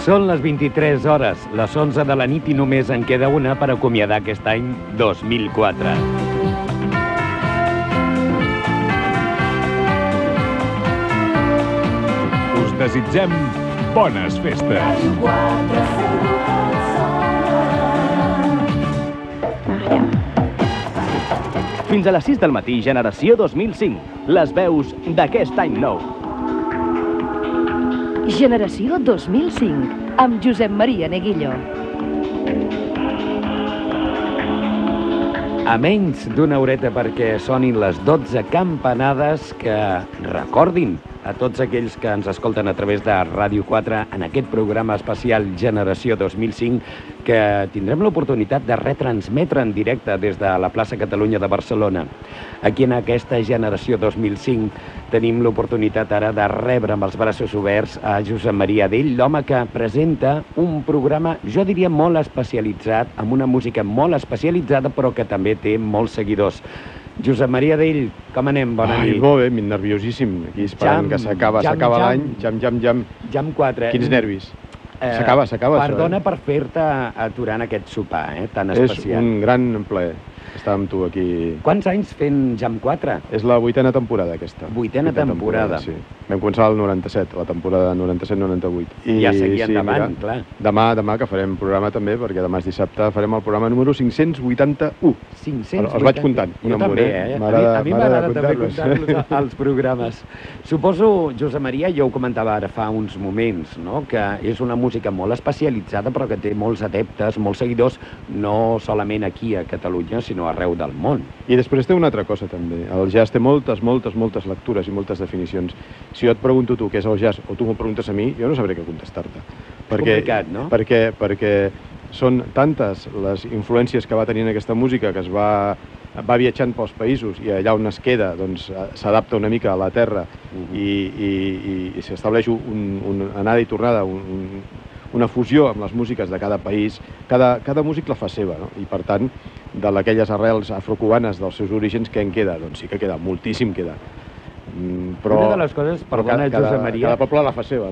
Són les 23 hores, les 11 de la nit i només en queda una per acomiadar aquest any 2004. Us desitgem bones festes. Fins a les 6 del matí, Generació 2005. Les veus d'aquest any nou. Generació 2005, amb Josep Maria Neguillo. A menys d'una horeta perquè sonin les 12 campanades que recordin a tots aquells que ens escolten a través de Ràdio 4 en aquest programa especial Generació 2005 que tindrem l'oportunitat de retransmetre en directe des de la plaça Catalunya de Barcelona. Aquí en aquesta Generació 2005 tenim l'oportunitat ara de rebre amb els braços oberts a Josep Maria Dell, l'home que presenta un programa, jo diria, molt especialitzat, amb una música molt especialitzada, però que també té molts seguidors. Josep Maria Dell, com anem? Bona nit. Molt bé, nerviosíssim. Aquí esperant que s'acaba l'any. Jam. Jam 4. Quins nervis. S'acaba, Perdona per fer-te aturar en aquest sopar, tan especial. És un gran plaer estar amb tu aquí. Quants anys fent Jam 4? És la 8ª temporada, aquesta. 8ª temporada. Sí. Vam començar el 97, la temporada 97-98. I ja seguia endavant, clar. Demà, que farem programa també, perquè demà és dissabte, farem el programa número 581. 581. Els vaig comptant. Jo també, A mi m'agrada també comptar-los als programes. Suposo, Josep Maria, jo ho comentava ara fa uns moments, no?, que és una música molt especialitzada, però que té molts adeptes, molts seguidors, no solament aquí a Catalunya, sinó arreu del món. I després té una altra cosa, també. El jazz té moltes lectures i moltes definicions. Si jo et pregunto tu què és el jazz, o tu m'ho preguntes a mi, jo no sabré què contestar-te. Complicat, no? Perquè són tantes les influències que va tenir aquesta música, que va viatjant pels països i allà on es queda s'adapta una mica a la terra i s'estableix una anada i tornada, una fusió amb les músiques de cada país. Cada músic la fa seva, no? I per tant, d'aquelles arrels afrocubanes dels seus orígens, què en queda? Doncs sí que queda, moltíssim queda. Una de les coses, perdona, Josep Maria... Cada poble la fa seva.